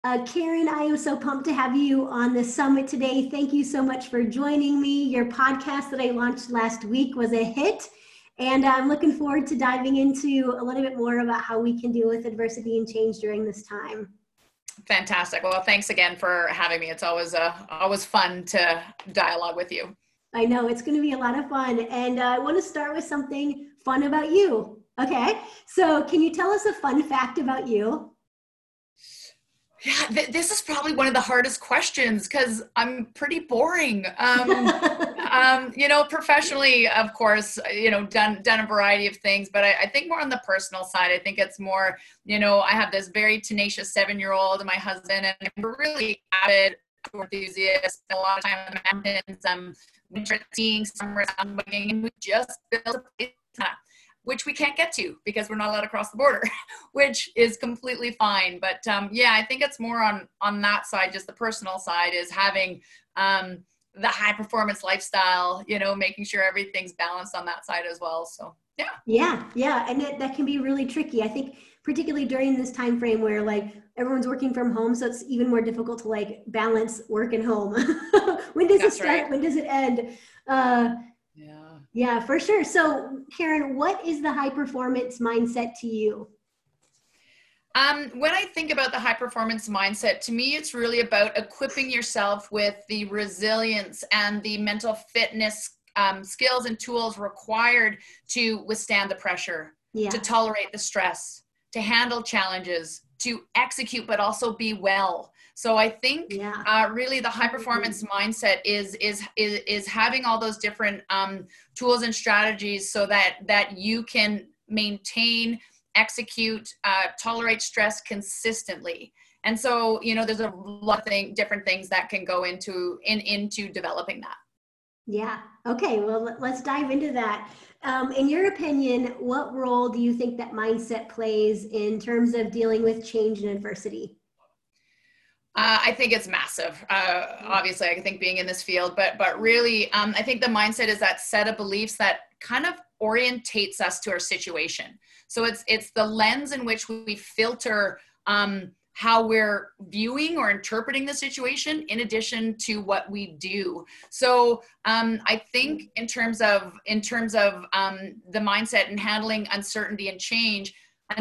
Karen, I am so pumped to have you on the summit today. Thank you so much for joining me. Your podcast that I launched last week was a hit, and I'm looking forward to diving into a little bit more about how we can deal with adversity and change during this time. Fantastic. Well, thanks again for having me. It's always fun to dialogue with you. I know it's going to be a lot of fun, and I want to start with something fun about you. Okay, so can you tell us a fun fact about you? Yeah, this is probably one of the hardest questions because I'm pretty boring. Professionally, of course, done a variety of things, but I think more on the personal side. I think it's more, I have this very tenacious 7-year-old and my husband, and we're really avid enthusiasts. A lot of time in the mountains, winter skiing, summer sunbathing, and we just built a place which we can't get to because we're not allowed to cross the border, which is completely fine. But I think it's more on that side, just the personal side is having the high performance lifestyle, making sure everything's balanced on that side as well. So Yeah. And that can be really tricky. I think particularly during this time frame where like everyone's working from home, so it's even more difficult to like balance work and home. When does it start? Right. When does it end? Yeah, for sure. So Karen, what is the high performance mindset to you? When I think about the high performance mindset, to me, it's really about equipping yourself with the resilience and the mental fitness skills and tools required to withstand the pressure, to tolerate the stress, to handle challenges, to execute, but also be well. So I think really the high performance mindset is having all those different tools and strategies so that you can maintain, execute, tolerate stress consistently. And so, there's a lot of different things that can go into developing that. Yeah. Okay. Well, let's dive into that. In your opinion, what role do you think that mindset plays in terms of dealing with change and adversity? I think it's massive. Obviously, I think being in this field, but really, I think the mindset is that set of beliefs that kind of orientates us to our situation. So it's the lens in which we filter how we're viewing or interpreting the situation in addition to what we do. So I think in terms of the mindset and handling uncertainty and change,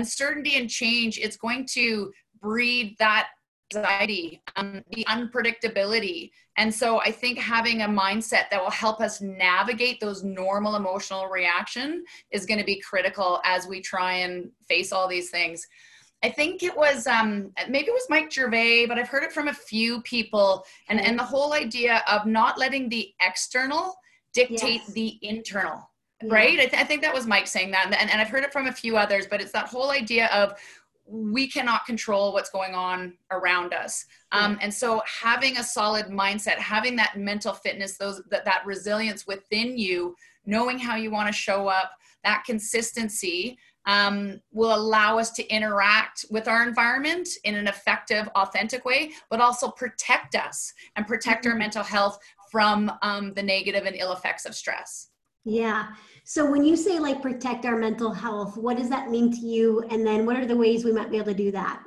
it's going to breed that anxiety, the unpredictability. And so I think having a mindset that will help us navigate those normal emotional reaction is going to be critical as we try and face all these things. I think it was, maybe it was Mike Gervais, but I've heard it from a few people, and the whole idea of not letting the external dictate the internal, right? I think that was Mike saying that, and I've heard it from a few others, but it's that whole idea of we cannot control what's going on around us. And so having a solid mindset, having that mental fitness, that resilience within you, knowing how you want to show up, that consistency will allow us to interact with our environment in an effective, authentic way, but also protect us and protect our mental health from the negative and ill effects of stress. Yeah. So when you say like protect our mental health, what does that mean to you? And then what are the ways we might be able to do that?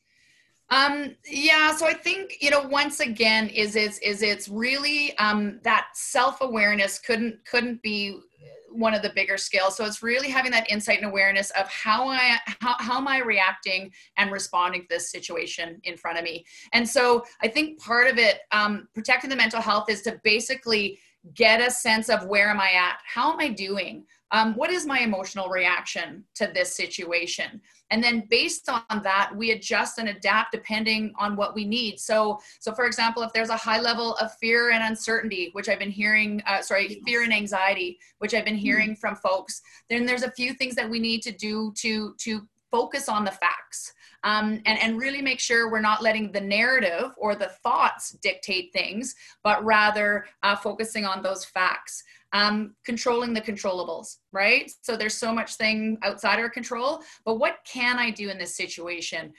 So I think, once again, it's really that self-awareness couldn't be one of the bigger skills. So it's really having that insight and awareness of how am I reacting and responding to this situation in front of me. And so I think part of it, protecting the mental health, is to basically get a sense of where am I at? How am I doing? What is my emotional reaction to this situation? And then based on that, we adjust and adapt depending on what we need. So for example, if there's a high level of fear and uncertainty, which I've been hearing, fear and anxiety, which I've been hearing from folks, then there's a few things that we need to do to focus on the facts. And really make sure we're not letting the narrative or the thoughts dictate things, but rather focusing on those facts. Controlling the controllables, right? So there's so much thing outside our control, but what can I do in this situation?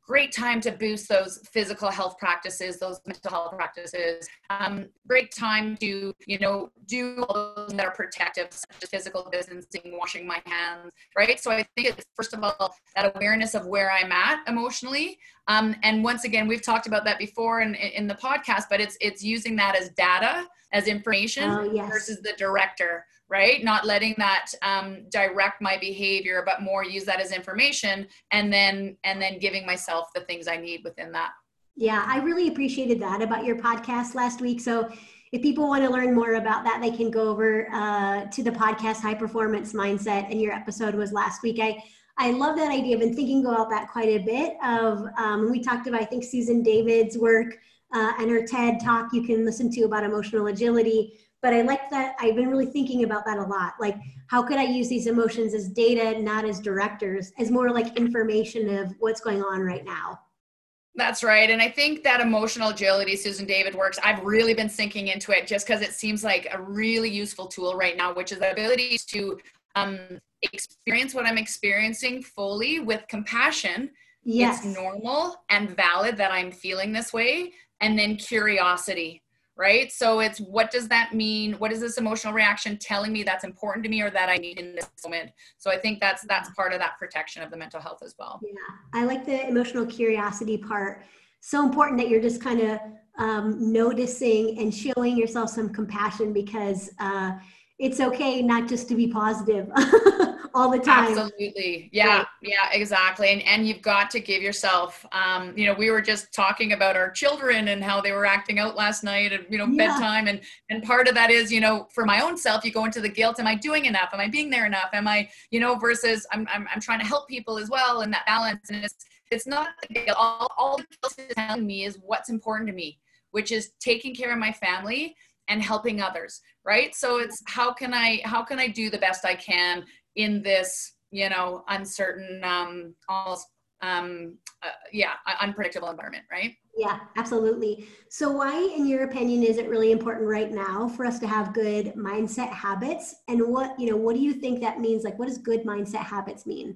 great time to boost those physical health practices, those mental health practices. Great time to, do all those that are protective, such as physical distancing, washing my hands, right? So I think it's, first of all, that awareness of where I'm at emotionally. And once again, we've talked about that before in the podcast, but it's using that as data, as information versus the director, right? Not letting that direct my behavior, but more use that as information, and then giving myself the things I need within that. Yeah, I really appreciated that about your podcast last week. So if people want to learn more about that, they can go over to the podcast High Performance Mindset, and your episode was last week. I love that idea. I've been thinking about that quite a bit. We talked about, I think, Susan David's work and her TED talk you can listen to about emotional agility. But I like that. I've been really thinking about that a lot. Like, how could I use these emotions as data, not as directors, as more like information of what's going on right now? That's right. And I think that emotional agility, Susan David works, I've really been sinking into it just because it seems like a really useful tool right now, which is the ability to experience what I'm experiencing fully with compassion. Yes. It's normal and valid that I'm feeling this way. And then curiosity, right? So it's, what does that mean? What is this emotional reaction telling me that's important to me or that I need in this moment? So I think that's part of that protection of the mental health as well. Yeah, I like the emotional curiosity part. So important that you're just kind of noticing and showing yourself some compassion, because it's okay not just to be positive all the time. Absolutely. Yeah. Right. Yeah, exactly. And you've got to give yourself, we were just talking about our children and how they were acting out last night at, bedtime. And part of that is, for my own self, you go into the guilt. Am I doing enough? Am I being there enough? Am I, versus I'm trying to help people as well. And that balance. And it's not the guilt. All the guilt is telling me is what's important to me, which is taking care of my family and helping others. Right. So it's how can I do the best I can in this, uncertain, almost, unpredictable environment, right? Yeah, absolutely. So why, in your opinion, is it really important right now for us to have good mindset habits? And what do you think that means? Like, what does good mindset habits mean?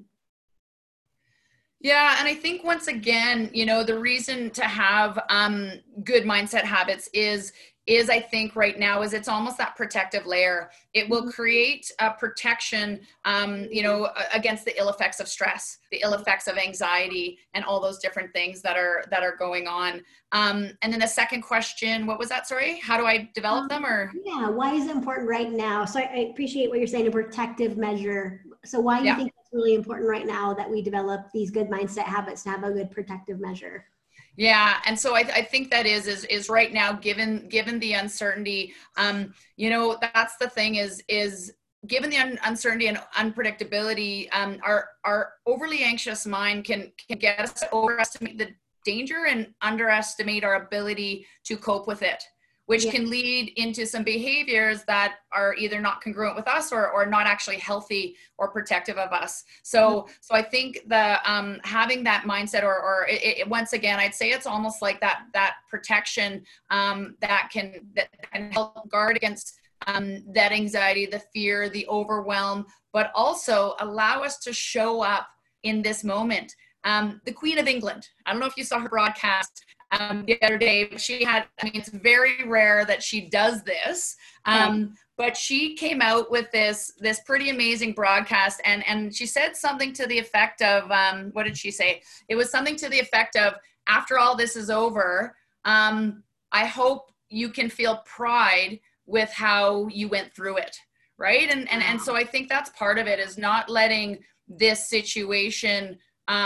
Yeah. And I think once again, the reason to have good mindset habits is I think right now is it's almost that protective layer. It will create a protection, against the ill effects of stress, the ill effects of anxiety, and all those different things that are going on. And then the second question, what was that? Sorry, how do I develop them? Or yeah, why is it important right now? So I appreciate what you're saying, a protective measure. So why do you think it's really important right now that we develop these good mindset habits to have a good protective measure? Yeah. And so I think that is right now, given the uncertainty, that's the thing is given the uncertainty and unpredictability, our overly anxious mind can get us to overestimate the danger and underestimate our ability to cope with it, which can lead into some behaviors that are either not congruent with us or not actually healthy or protective of us. So I think the having that mindset or once again, I'd say it's almost like that protection that can help guard against that anxiety, the fear, the overwhelm, but also allow us to show up in this moment. The Queen of England, I don't know if you saw her broadcast the other day, it's very rare that she does this, but she came out with this pretty amazing broadcast, and she said something to the effect of, what did she say? It was something to the effect of, after all this is over, I hope you can feel pride with how you went through it, right? And so I think that's part of it, is not letting this situation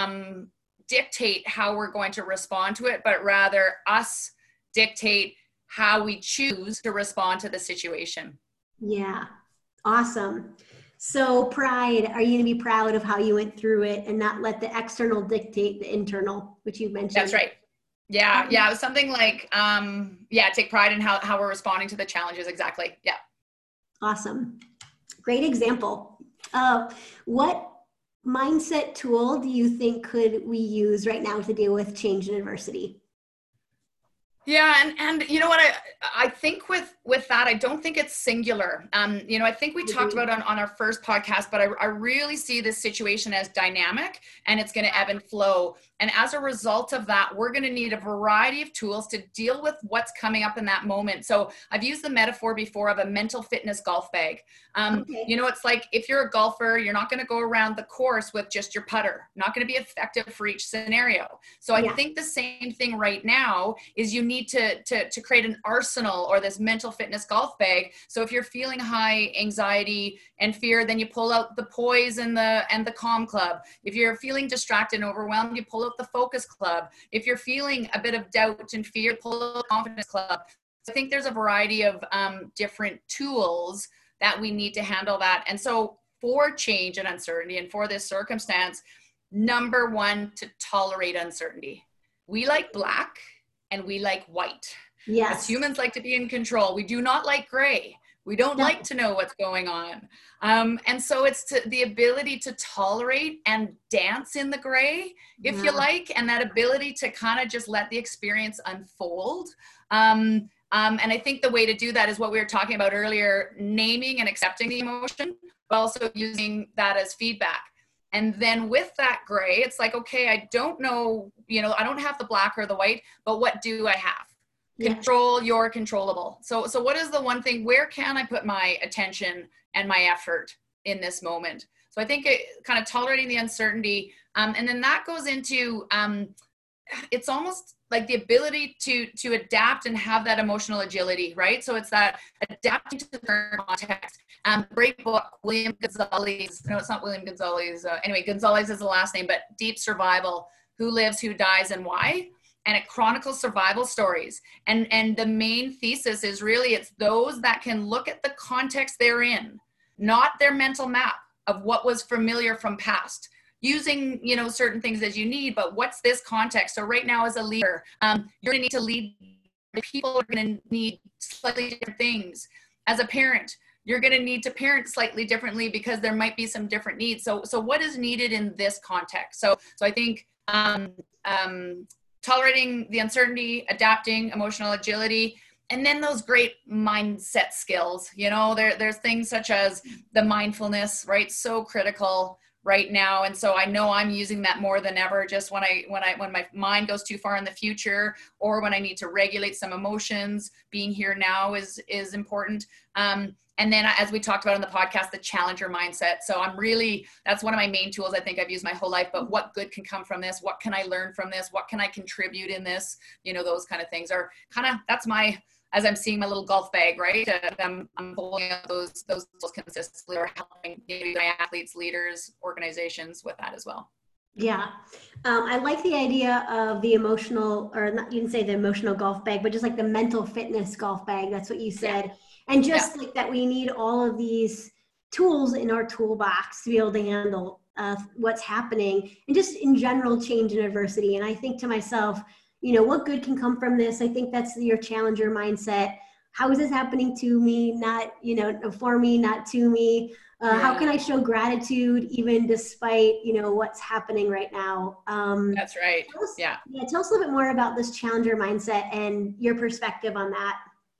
dictate how we're going to respond to it, but rather us dictate how we choose to respond to the situation. Yeah. Awesome. So pride, are you going to be proud of how you went through it and not let the external dictate the internal, which you mentioned? That's right. Yeah. Yeah. It was something like, take pride in how we're responding to the challenges. Exactly. Yeah. Awesome. Great example. What mindset tool do you think could we use right now to deal with change and adversity? Yeah, and you know what, I think with that, I don't think it's singular. You know, I think we talked about on our first podcast, but I really see this situation as dynamic, and it's going to ebb and flow. And as a result of that, we're going to need a variety of tools to deal with what's coming up in that moment. So I've used the metaphor before of a mental fitness golf bag. You know, it's like if you're a golfer, you're not going to go around the course with just your putter, not going to be effective for each scenario. So I think the same thing right now is you need to create an arsenal or this mental fitness golf bag. So if you're feeling high anxiety and fear, then you pull out the poise and the calm club. If you're feeling distracted and overwhelmed, you pull out the focus club. If you're feeling a bit of doubt and fear, pull out the confidence club. So I think there's a variety of different tools that we need to handle that. And so for change and uncertainty and for this circumstance, number one, to tolerate uncertainty. We like black and we like white. Yes. As humans like to be in control. We do not like gray. We don't like to know what's going on. And so it's the ability to tolerate and dance in the gray, if you like, and that ability to kind of just let the experience unfold. And I think the way to do that is what we were talking about earlier, naming and accepting the emotion, but also using that as feedback. And then with that gray, it's like, okay, I don't know, you know, I don't have the black or the white, but what do I have? Control your controllable. So what is the one thing, where can I put my attention and my effort in this moment? So I think kind of tolerating the uncertainty. And then that goes into, it's almost like the ability to adapt and have that emotional agility, right? So it's that adapting to the current context. Great book, William Gonzalez. No, it's not William Gonzalez. Anyway, Gonzalez is the last name, but Deep Survival, Who Lives, Who Dies, and Why. And it chronicles survival stories. And the main thesis is really, it's those that can look at the context they're in, not their mental map of what was familiar from past. Using, you know, certain things as you need, but what's this context? So right now as a leader, you're gonna need to lead. People are gonna need slightly different things. As a parent, you're gonna need to parent slightly differently because there might be some different needs. So what is needed in this context? So I think tolerating the uncertainty, adapting, emotional agility, and then those great mindset skills. You know, there's things such as the mindfulness, right? So critical right now. And so I know I'm using that more than ever, just when my mind goes too far in the future, or when I need to regulate some emotions, being here now is important. And then as we talked about in the podcast, the challenger mindset. So that's one of my main tools I think I've used my whole life, but what good can come from this? What can I learn from this? What can I contribute in this? You know, those kind of things are that's as I'm seeing my little golf bag, right? I'm pulling out those consistently, or helping maybe my athletes, leaders, organizations with that as well. Yeah. I like the idea of the emotional, or not, you didn't say the emotional golf bag, but just like the mental fitness golf bag. That's what you said. Yeah. And just like that, we need all of these tools in our toolbox to be able to handle what's happening, and just in general change and adversity. And I think to myself, you know, what good can come from this? I think that's your challenger mindset. How is this happening to me? Not, you know, for me, not to me. How can I show gratitude even despite, you know, what's happening right now? That's right. Tell us a little bit more about this challenger mindset and your perspective on that.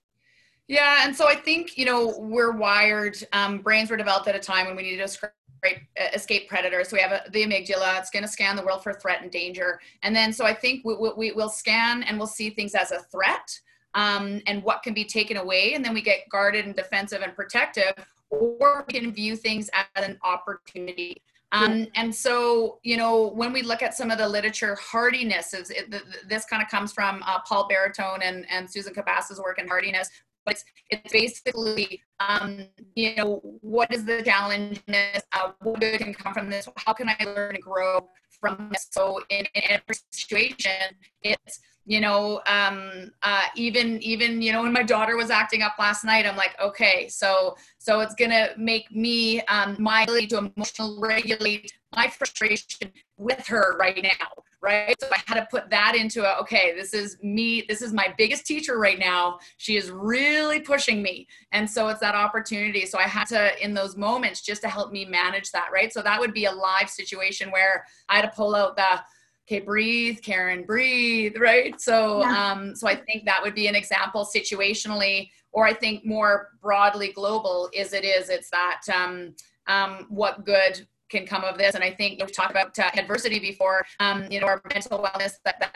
Yeah. And so I think, you know, we're wired, brains were developed at a time when we needed to escape predators. So we have the amygdala. It's going to scan the world for threat and danger. And then, so I think we'll scan and we'll see things as a threat, and what can be taken away. And then we get guarded and defensive and protective, or we can view things as an opportunity. And so, you know, when we look at some of the literature, hardiness this kind of comes from Paul Baratone and Susan Cabas's work in hardiness. But it's basically, you know, what is the challenge in this? What good can come from this? How can I learn and grow from this? So in every situation, it's, you know, even, you know, when my daughter was acting up last night, I'm like, okay, so it's going to make me, my ability to emotionally regulate my frustration with her right now. Right. So I had to put that into okay, this is me. This is my biggest teacher right now. She is really pushing me. And so it's that opportunity. So I had to, in those moments, just to help me manage that. Right. So that would be a live situation where I had to pull out okay, breathe, Karen, breathe, right? So, Yeah. so I think that would be an example situationally, or I think more broadly global it's that, what good can come of this. And I think we've talked about adversity before, our mental wellness,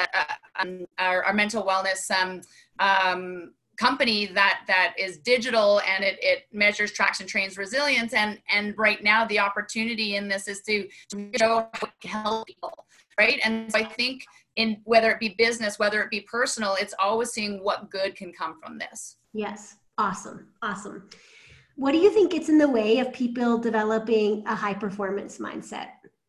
our mental wellness, company that is digital, and it measures, tracks, and trains resilience. And right now the opportunity in this is to show how it can help people, right? And so I think in whether it be business, whether it be personal, it's always seeing what good can come from this. Yes. Awesome. Awesome. What do you think gets in the way of people developing a high performance mindset?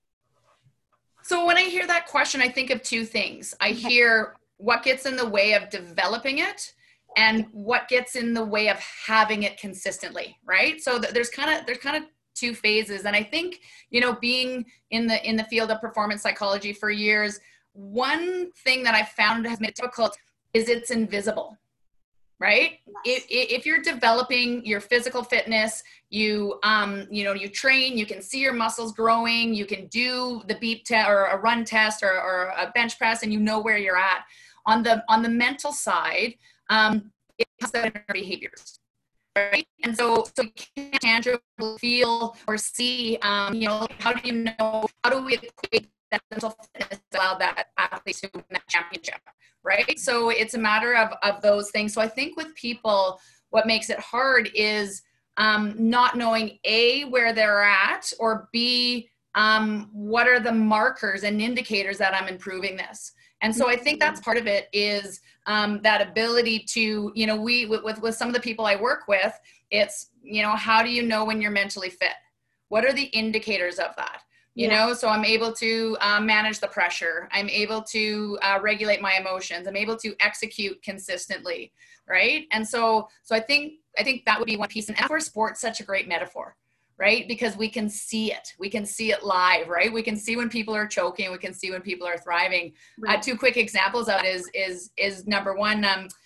So when I hear that question, I think of two things. I hear what gets in the way of developing it, and what gets in the way of having it consistently, right? So there's kind of two phases. And I think, being in the field of performance psychology for years, one thing that I found has made it difficult is it's invisible, right? If you're developing your physical fitness, you train, you can see your muscles growing, you can do the beep test or a run test or a bench press, and you know where you're at. On the mental side, it comes out in our behaviors, right? And so you can't tangibly feel or see, how do we equate that mental fitness to allow that athlete to win that championship, right? So it's a matter of those things. So I think with people, what makes it hard is not knowing A, where they're at, or B, what are the markers and indicators that I'm improving this. And so I think that's part of it, is that ability to, with some of the people I work with, it's, how do you know when you're mentally fit? What are the indicators of that? So I'm able to manage the pressure. I'm able to regulate my emotions. I'm able to execute consistently, right? And so I think that would be one piece. And that's where sport's such a great metaphor, right? Because we can see it. We can see it live, right? We can see when people are choking. We can see when people are thriving. Right. Two quick examples of it is number one,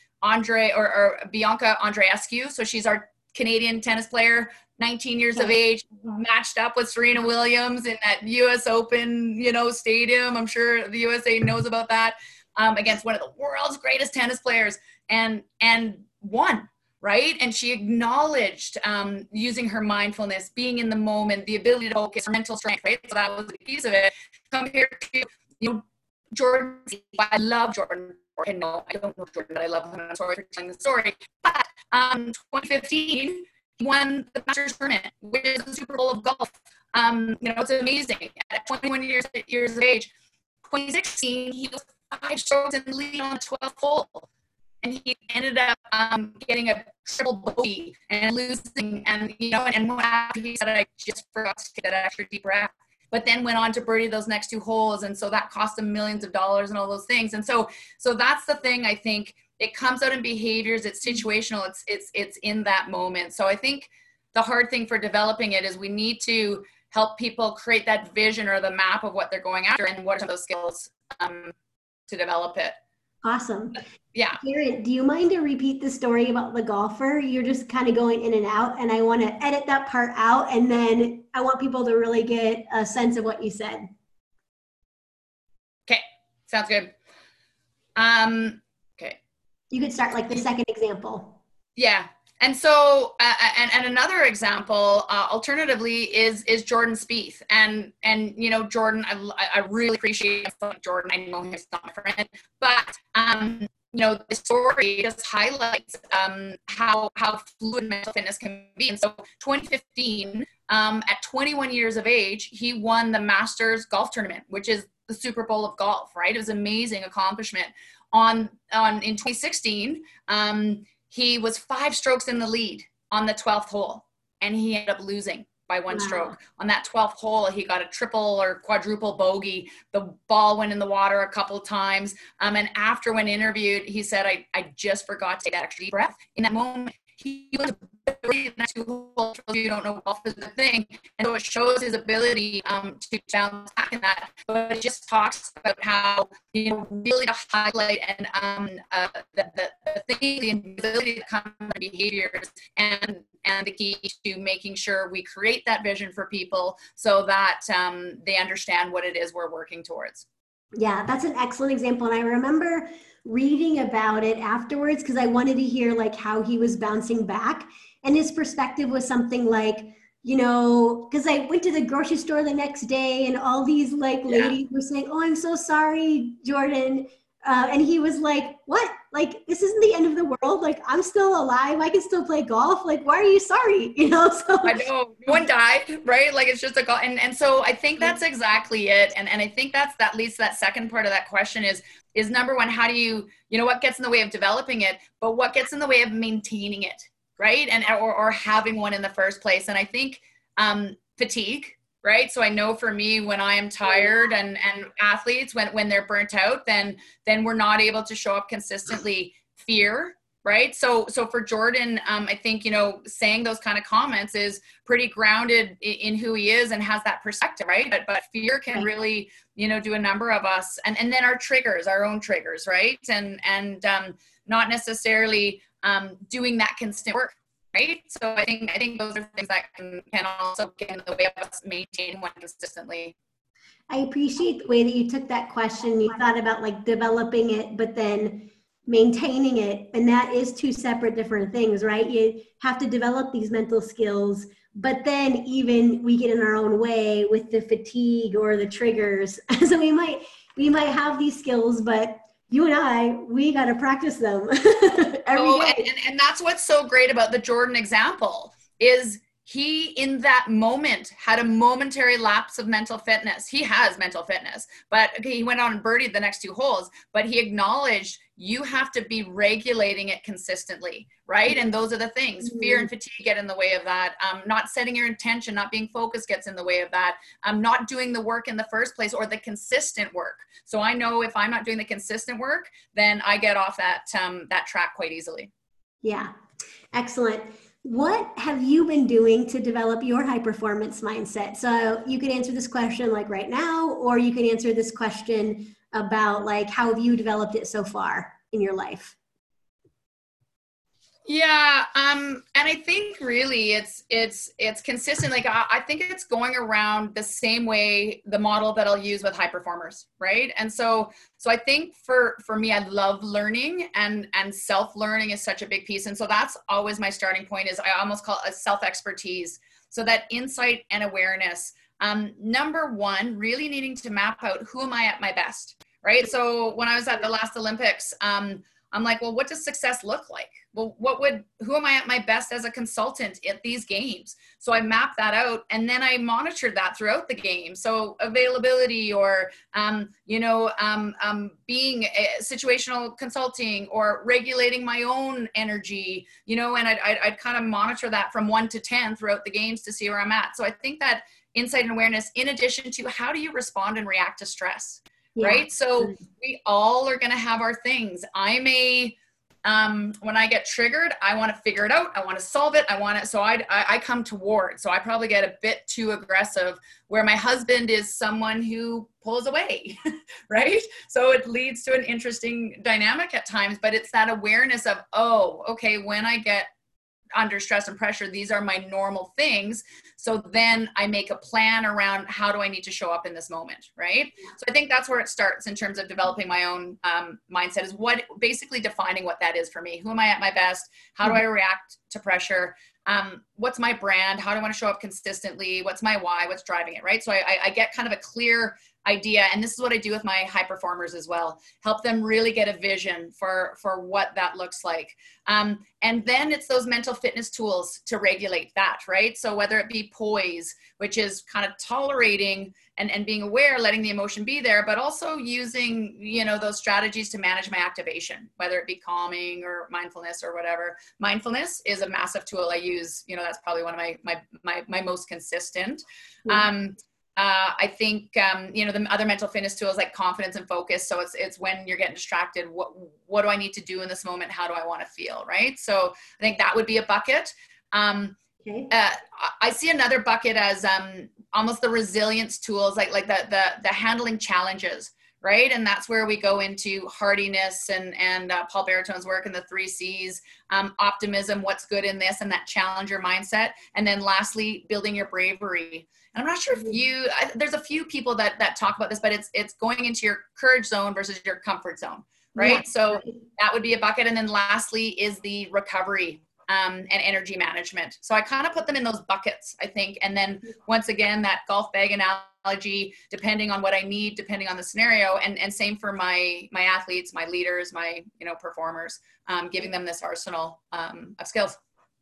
Bianca Andreescu. So she's our Canadian tennis player, 19 years of age, matched up with Serena Williams in that US Open, stadium. I'm sure the USA knows about that, against one of the world's greatest tennis players, and won. Right. And she acknowledged using her mindfulness, being in the moment, the ability to focus, her mental strength. Right. So that was a piece of it, compared to, Jordan. I love Jordan. No, I don't know Jordan, but I love him. I'm sorry for telling the story. But 2015, he won the Masters tournament, which is the Super Bowl of golf. It's amazing. At 21 years of age, 2016, he was 5 strokes in the lead on the 12th hole. And he ended up getting a triple bogey and losing. And what happened, he said, I just forgot to take that extra deep breath. But then went on to birdie those next 2 holes. And so that cost him millions of dollars and all those things. And so that's the thing. I think it comes out in behaviors. It's situational. It's in that moment. So I think the hard thing for developing it is we need to help people create that vision or the map of what they're going after and what are those skills to develop it. Awesome. Yeah. Karen, do you mind to repeat the story about the golfer? You're just kind of going in and out, and I want to edit that part out, and then I want people to really get a sense of what you said. Okay. Sounds good. Okay. You could start like the second example. Yeah. And so, and another example, alternatively, is Jordan Spieth, and Jordan, I really appreciate Jordan. I know he's not my friend, but the story just highlights how fluid mental fitness can be. And so, 2015, at 21 years of age, he won the Masters golf tournament, which is the Super Bowl of golf. Right? It was an amazing accomplishment. In 2016. He was 5 strokes in the lead on the 12th hole, and he ended up losing by 1 stroke. On that 12th hole, he got a triple or quadruple bogey. The ball went in the water a couple of times. And after, when interviewed, he said, I just forgot to take that extra deep breath. In that moment, he was the next 2 holes. You don't know golf is the thing. And so it shows his ability to bounce back in that. But it just talks about how, really to highlight and the thing, the ability to come from behaviors and the key to making sure we create that vision for people so that they understand what it is we're working towards. Yeah, that's an excellent example. And I remember reading about it afterwards because I wanted to hear like how he was bouncing back. And his perspective was something like, because I went to the grocery store the next day and all these like Yeah. ladies were saying, "Oh, I'm so sorry, Jordan." And he was like, "What? Like, this isn't the end of the world. Like, I'm still alive. I can still play golf. Like, why are you sorry?" So I know no one died, right? Like it's just a call. And so I think that's exactly it. And I think that leads to that second part of that question is number one, how do you what gets in the way of developing it, but what gets in the way of maintaining it, right? And or having one in the first place. And I think fatigue, right? So I know for me, when I am tired and athletes, when they're burnt out, then we're not able to show up consistently. Fear, right? So for Jordan, I think, saying those kind of comments is pretty grounded in who he is and has that perspective, right? But fear can really, do a number of us. And then our own triggers, right? And not necessarily doing that constant work, right? So I think those are things that can also get in the way of us maintaining one consistently. I appreciate the way that you took that question. You thought about like developing it, but then maintaining it. And that is two separate different things, right? You have to develop these mental skills, but then even we get in our own way with the fatigue or the triggers. So we might have these skills, but you and we got to practice them every day. And that's what's so great about the Jordan example is he, in that moment, had a momentary lapse of mental fitness. He has mental fitness, but he went on and birdied the next two holes, but he acknowledged you have to be regulating it consistently, right? And those are the things. Fear and fatigue get in the way of that. Not setting your intention, not being focused gets in the way of that. Not doing the work in the first place or the consistent work. So I know if I'm not doing the consistent work, then I get off that track quite easily. Yeah, excellent. What have you been doing to develop your high performance mindset? So you could answer this question like right now, or you could answer this question about like, how have you developed it so far in your life? Yeah, and I think really it's consistent. Like I think it's going around the same way, the model that I'll use with high performers, right? And so I think for me, I love learning, and self-learning is such a big piece. And so that's always my starting point. Is I almost call it a self-expertise. So that insight and awareness. Number one, really needing to map out who am I at my best, right? So when I was at the last Olympics, I'm like, well, what does success look like? Well, who am I at my best as a consultant at these games? So I mapped that out, and then I monitored that throughout the game. So availability, or, being situational consulting, or regulating my own energy, and I'd kind of monitor that from 1 to 10 throughout the games to see where I'm at. So I think that insight and awareness, in addition to how do you respond and react to stress? Yeah. Right? So we all are going to have our things. When I get triggered, I want to figure it out. I want to solve it. So I come toward. So I probably get a bit too aggressive, where my husband is someone who pulls away, right? So it leads to an interesting dynamic at times, but it's that awareness of, oh, okay, when I get under stress and pressure, these are my normal things. So then I make a plan around how do I need to show up in this moment, right? So I think that's where it starts in terms of developing my own mindset, is basically defining what that is for me. Who am I at my best? How do I react to pressure? What's my brand? How do I want to show up consistently? What's my why? What's driving it, right? So I get kind of a clear idea, and this is what I do with my high performers as well. Help them really get a vision for what that looks like. And then it's those mental fitness tools to regulate that, right? So whether it be poise, which is kind of tolerating and being aware, letting the emotion be there, but also using, those strategies to manage my activation, whether it be calming or mindfulness or whatever. Mindfulness is a massive tool I use. That's probably one of my most consistent. I think, the other mental fitness tools like confidence and focus. So it's when you're getting distracted, what do I need to do in this moment? How do I want to feel? Right. So I think that would be a bucket. Okay. I see another bucket as almost the resilience tools, like the handling challenges, right? And that's where we go into hardiness and Paul Baritone's work and the 3 C's, optimism, what's good in this, and that challenger mindset. And then lastly, building your bravery. And I'm not sure if there's a few people that talk about this, but it's going into your courage zone versus your comfort zone, right? Yeah. So that would be a bucket. And then lastly is the recovery and energy management. So I kind of put them in those buckets, I think. And then once again, that golf bag analogy, depending on what I need, depending on the scenario, and same for my athletes, my leaders, my performers, giving them this arsenal of skills.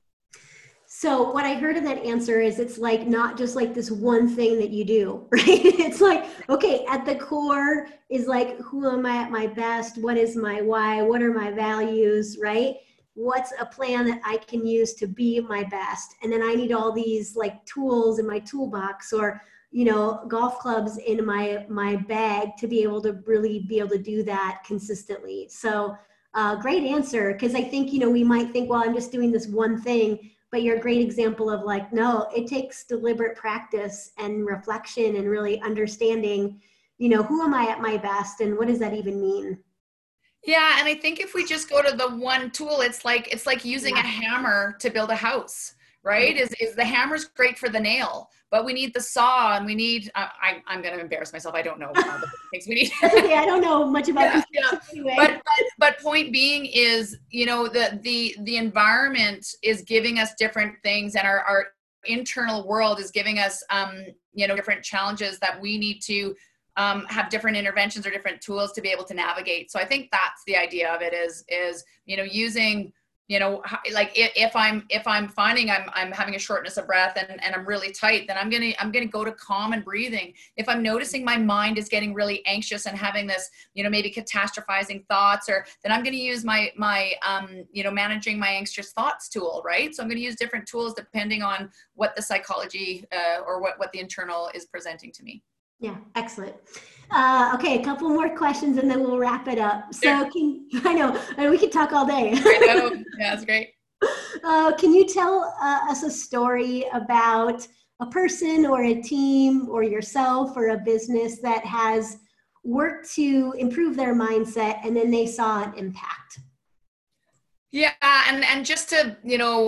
So what I heard in that answer is it's like not just like this one thing that you do, right? It's like, okay, at the core is like, who am I at my best? What is my why? What are my values, right? What's a plan that I can use to be my best? And then I need all these like tools in my toolbox or, golf clubs in my bag to be able to really be able to do that consistently. So great answer. Because I think, we might think, well, I'm just doing this one thing, but you're a great example of like, no, it takes deliberate practice and reflection and really understanding, who am I at my best and what does that even mean? Yeah, and I think if we just go to the one tool, it's like using a hammer to build a house, right? Is the hammer's great for the nail, but we need the saw and we need, I'm going to embarrass myself. I don't know the things we need. Okay, I don't know much about this anyway. But point being is, the environment is giving us different things, and our internal world is giving us, different challenges that we need to have different interventions or different tools to be able to navigate. So I think that's the idea of it is using, like if I'm finding I'm having a shortness of breath and I'm really tight, then I'm gonna go to calm and breathing. If I'm noticing my mind is getting really anxious and having this, maybe catastrophizing thoughts, or then I'm gonna use my managing my anxious thoughts tool, right? So I'm gonna use different tools depending on what the psychology or what the internal is presenting to me. Yeah, excellent. Okay, a couple more questions and then we'll wrap it up. So I know, we could talk all day. Yeah, that's great. Can you tell us a story about a person or a team or yourself or a business that has worked to improve their mindset and then they saw an impact? Yeah, and just to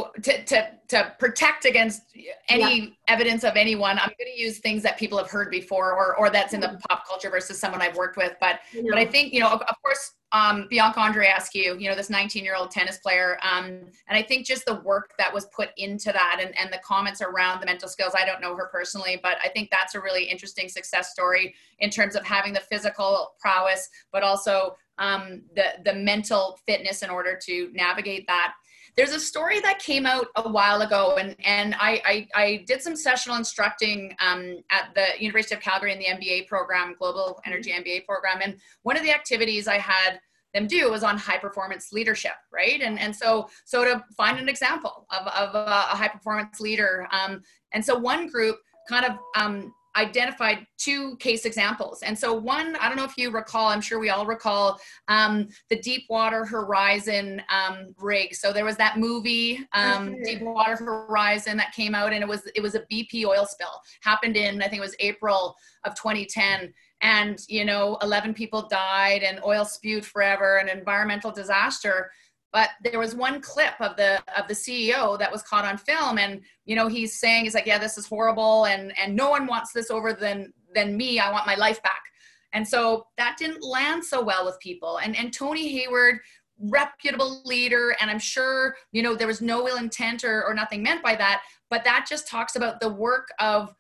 to protect against any evidence of anyone, I'm going to use things that people have heard before or that's in the pop culture versus someone I've worked with. But I think of course Bianca Andreescu, this 19-year-old tennis player, and I think just the work that was put into that and the comments around the mental skills. I don't know her personally, but I think that's a really interesting success story in terms of having the physical prowess, but also the mental fitness in order to navigate that. There's a story that came out a while ago, and I did some sessional instructing at the University of Calgary in the MBA program, Global Energy MBA program, and one of the activities I had them do was on high performance leadership, right? And so to find an example of a high performance leader, and so one group kind of identified 2 case examples. And so one, I don't know if you recall, I'm sure we all recall, the Deepwater Horizon rig. So there was that movie, Deepwater Horizon, that came out, and it was a BP oil spill. Happened in, I think it was April of 2010. And, 11 people died and oil spewed forever, an environmental disaster. But there was one clip of the CEO that was caught on film, and he's saying, he's like, yeah, this is horrible, and no one wants this over than me. I want my life back. And so that didn't land so well with people. And Tony Hayward, reputable leader, and I'm sure there was no ill intent or nothing meant by that, but that just talks about the work of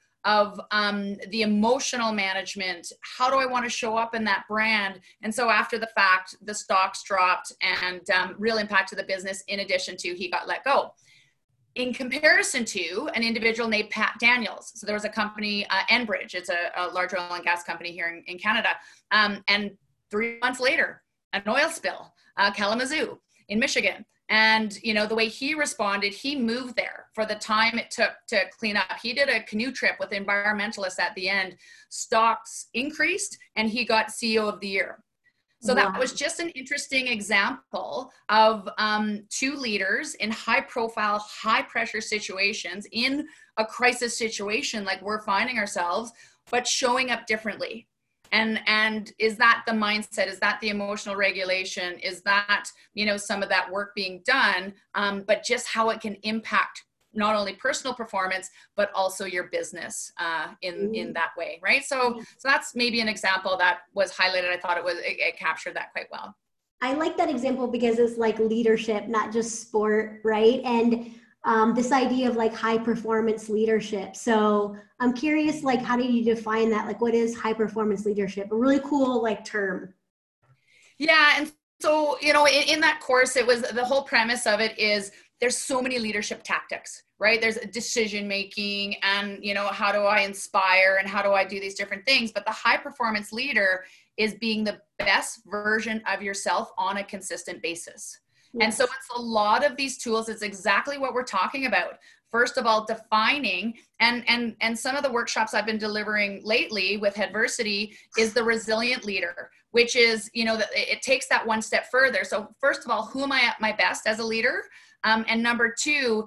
the emotional management. How do I want to show up in that brand? And so after the fact, the stocks dropped and real impact to the business, in addition to he got let go. In comparison to an individual named Pat Daniels. So there was a company, Enbridge, it's a large oil and gas company here in Canada. And 3 months later, an oil spill, Kalamazoo in Michigan. And, the way he responded, he moved there for the time it took to clean up. He did a canoe trip with environmentalists at the end. Stocks increased and he got CEO of the year. So that was just an interesting example of 2 leaders in high profile, high pressure situations in a crisis situation like we're finding ourselves, but showing up differently. And is that the mindset? Is that the emotional regulation? Is that, you know, some of that work being done, but just how it can impact not only personal performance, but also your business in that way, right? So that's maybe an example that was highlighted. I thought it captured that quite well. I like that example because it's like leadership, not just sport, right? And this idea of like high performance leadership. So I'm curious, like, how do you define that? Like, what is high performance leadership? A really cool like term. Yeah, and so, you know, in that course, it was the whole premise of it is there's so many leadership tactics, right? There's decision making and, you know, how do I inspire and how do I do these different things? But the high performance leader is being the best version of yourself on a consistent basis. Yes. And so it's a lot of these tools. It's exactly what we're talking about. First of all, defining and some of the workshops I've been delivering lately with Headversity is the resilient leader, which is, you know, that it takes that one step further. So first of all, who am I at my best as a leader? And number two,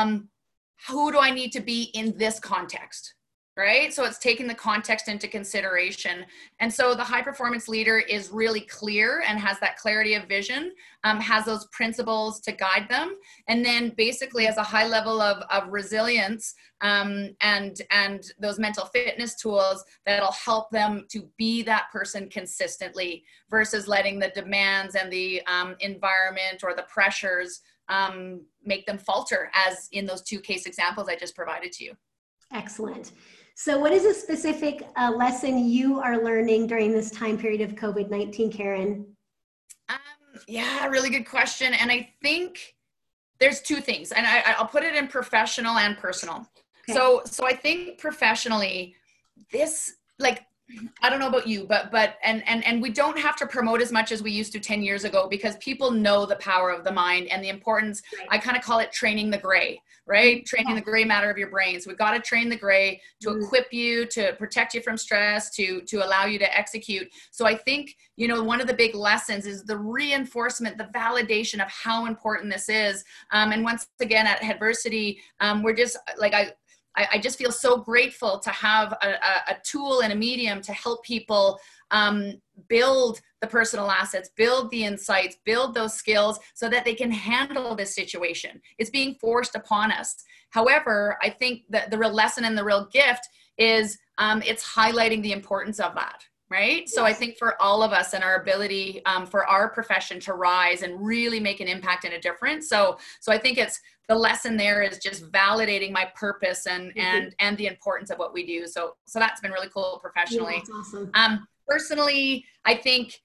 who do I need to be in this context? Right? So it's taking the context into consideration. And so the high performance leader is really clear and has that clarity of vision, has those principles to guide them. And then basically has a high level of resilience and those mental fitness tools that'll help them to be that person consistently versus letting the demands and the environment or the pressures make them falter, as in those two case examples I just provided to you. Excellent. So what is a specific lesson you are learning during this time period of COVID-19, Karen? Yeah, really good question. And I think there's two things, and I'll put it in professional and personal. Okay. So I think professionally, this, like, I don't know about you, but we don't have to promote as much as we used to 10 years ago because people know the power of the mind and the importance. Right. I kind of call it training the gray, right? Training the gray matter of your brain. So we've got to train the gray to equip you, to protect you from stress, to allow you to execute. So I think, you know, one of the big lessons is the reinforcement, the validation of how important this is. And once again, at Headversity, we're just like, I just feel so grateful to have a tool and a medium to help people build the personal assets, build the insights, build those skills so that they can handle this situation. It's being forced upon us. However, I think that the real lesson and the real gift is it's highlighting the importance of that. Right? Yes. So I think for all of us and our ability for our profession to rise and really make an impact and a difference. So I think it's the lesson there is just validating my purpose and the importance of what we do. So that's been really cool professionally. Yeah, that's awesome. Personally, I think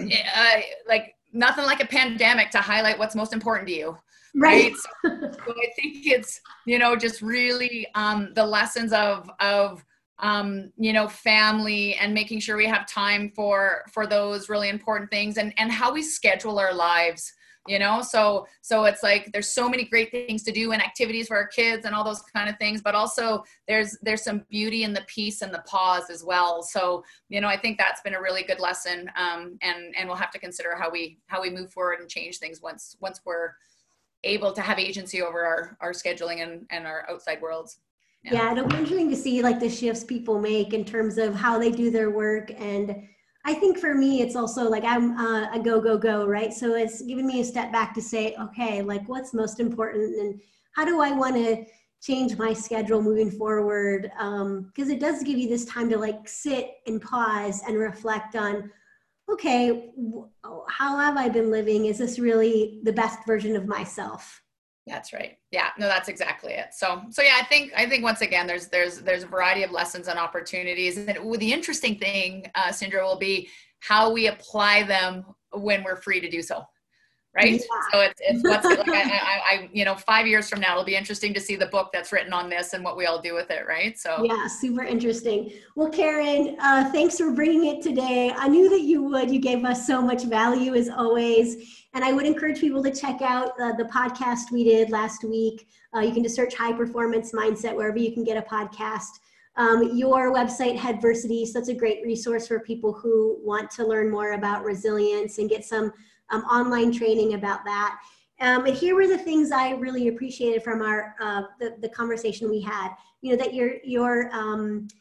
like nothing like a pandemic to highlight what's most important to you. Right. So I think it's, you know, just really the lessons of you know, family and making sure we have time for those really important things and how we schedule our lives, you know, so it's like, there's so many great things to do and activities for our kids and all those kind of things, but also there's some beauty in the peace and the pause as well. So, you know, I think that's been a really good lesson. And we'll have to consider how we move forward and change things once we're able to have agency over our scheduling and our outside worlds. Yeah, it'll be interesting to see like the shifts people make in terms of how they do their work. And I think for me, it's also like I'm a go, right? So it's given me a step back to say, okay, like what's most important and how do I want to change my schedule moving forward? Because it does give you this time to like sit and pause and reflect on, okay, how have I been living? Is this really the best version of myself? That's right. Yeah, no, that's exactly it. So yeah, I think once again, there's a variety of lessons and opportunities. And the interesting thing, Sindra, will be how we apply them when we're free to do so. Right. Yeah. So it's what's like, I, you know, 5 years from now, it'll be interesting to see the book that's written on this and what we all do with it. Right. So yeah, super interesting. Well, Karen, thanks for bringing it today. I knew that you would. You gave us so much value as always. And I would encourage people to check out the podcast we did last week. You can just search High Performance Mindset wherever you can get a podcast. Your website, Headversity, so that's a great resource for people who want to learn more about resilience and get some online training about that. And here were the things I really appreciated from our the conversation we had. You know, that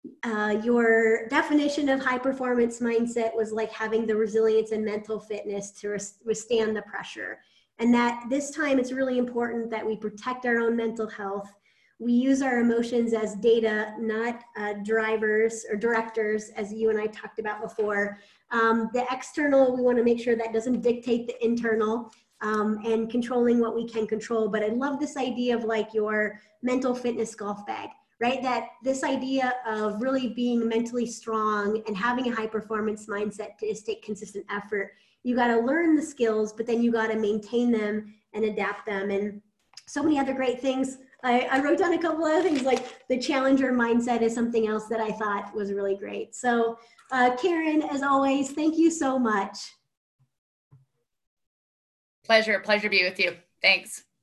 Your definition of high performance mindset was like having the resilience and mental fitness to withstand the pressure. And that this time it's really important that we protect our own mental health. We use our emotions as data, not drivers or directors, as you and I talked about before. The external, we want to make sure that doesn't dictate the internal, and controlling what we can control. But I love this idea of like your mental fitness golf bag, right? That this idea of really being mentally strong and having a high performance mindset to take consistent effort. You got to learn the skills, but then you got to maintain them and adapt them. And so many other great things. I wrote down a couple other things, like the challenger mindset is something else that I thought was really great. So Karen, as always, thank you so much. Pleasure to be with you. Thanks.